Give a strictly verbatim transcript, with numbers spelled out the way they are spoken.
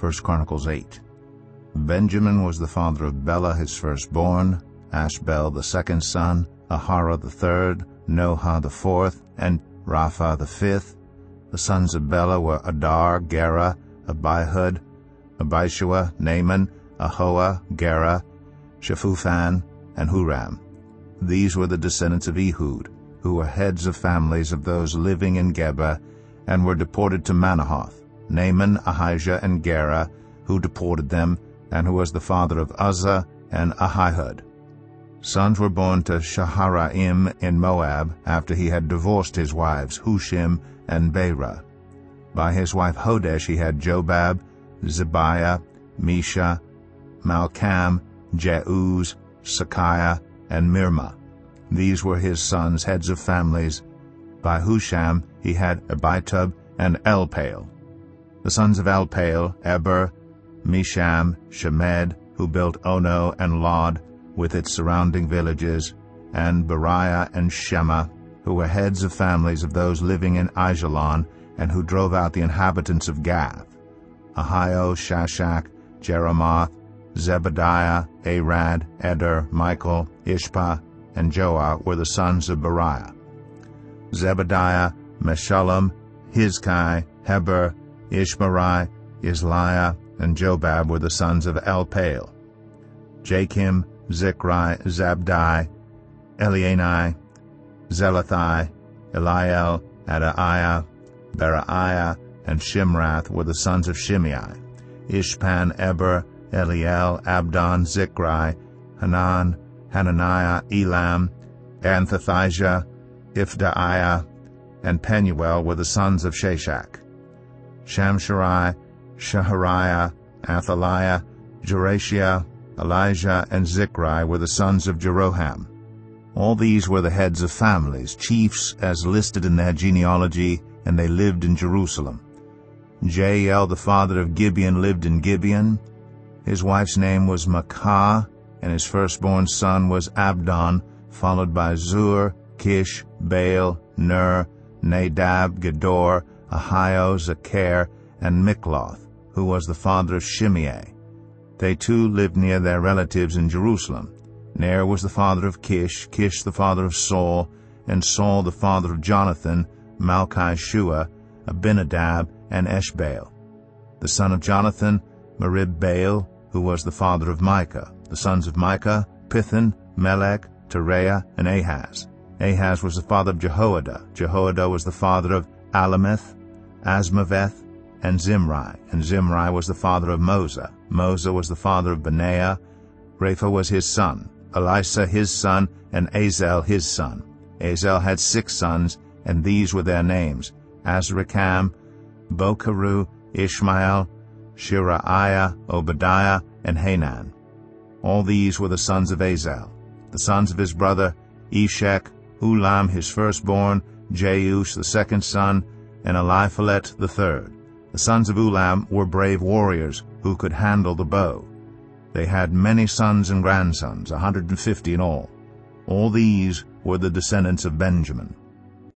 First Chronicles eight. Benjamin was the father of Bela his firstborn, Ashbel the second son, Ahara the third, Noha the fourth, and Rapha the fifth. The sons of Bela were Adar, Gera, Abihud, Abishua, Naaman, Ahoa, Gera, Shephufan, and Huram. These were the descendants of Ehud, who were heads of families of those living in Geba, and were deported to Manahoth. Naaman, Ahijah, and Gera, who deported them, and who was the father of Uzzah and Ahihud. Sons were born to Shaharaim in Moab, after he had divorced his wives Hushim and Beera. By his wife Hodesh he had Jobab, Zebiah, Mesha, Malcham, Jeuz, Sakiah, and Mirma. These were his sons, heads of families. By Husham he had Abitub and Elpaal. The sons of Elpaal, Eber, Misham, Shemed, who built Ono and Lod, with its surrounding villages, and Beriah and Shema, who were heads of families of those living in Aijalon, and who drove out the inhabitants of Gath. Ahio, Shashak, Jeremoth, Zebediah, Arad, Eder, Michael, Ishpa, and Joah were the sons of Beriah. Zebediah, Meshullam, Hizkai, Heber, Ishmerai, Isliah, and Jobab were the sons of Elpaal. Jachim, Zichri, Zabdi, Elianai, Zelathai, Eliel, Adaiah, Beraiah, and Shimrath were the sons of Shimei. Ishpan, Eber, Eliel, Abdon, Zichri, Hanan, Hananiah, Elam, Anthothijah, Ifdaiah, and Penuel were the sons of Shashak. Shamsharai, Shahariah, Athaliah, Jerashia, Elijah, and Zichri were the sons of Jeroham. All these were the heads of families, chiefs as listed in their genealogy, and they lived in Jerusalem. Jael, the father of Gibeon, lived in Gibeon. His wife's name was Maachah, and his firstborn son was Abdon, followed by Zur, Kish, Baal, Ner, Nadab, Gedor, Ahio, Zechar, and Mikloth, who was the father of Shimei. They too lived near their relatives in Jerusalem. Ner was the father of Kish, Kish the father of Saul, and Saul the father of Jonathan, Malchi-Shua, Abinadab, and Eshbaal. The son of Jonathan, Merib-Baal, who was the father of Micah. The sons of Micah, Pithon, Melech, Tereah, and Ahaz. Ahaz was the father of Jehoiada. Jehoiada was the father of Alameth, Asmaveth, and Zimri. And Zimri was the father of Mosa. Mosa was the father of Benaiah. Rapha was his son, Elisa his son, and Azel his son. Azel had six sons, and these were their names: Azrikam, Bokeru, Ishmael, Shiraiah, Obadiah, and Hanan. All these were the sons of Azel. The sons of his brother Eshek, Ulam his firstborn, Jeush the second son, and Eliphalet the third. The sons of Ulam were brave warriors who could handle the bow. They had many sons and grandsons, a hundred and fifty in all. All these were the descendants of Benjamin.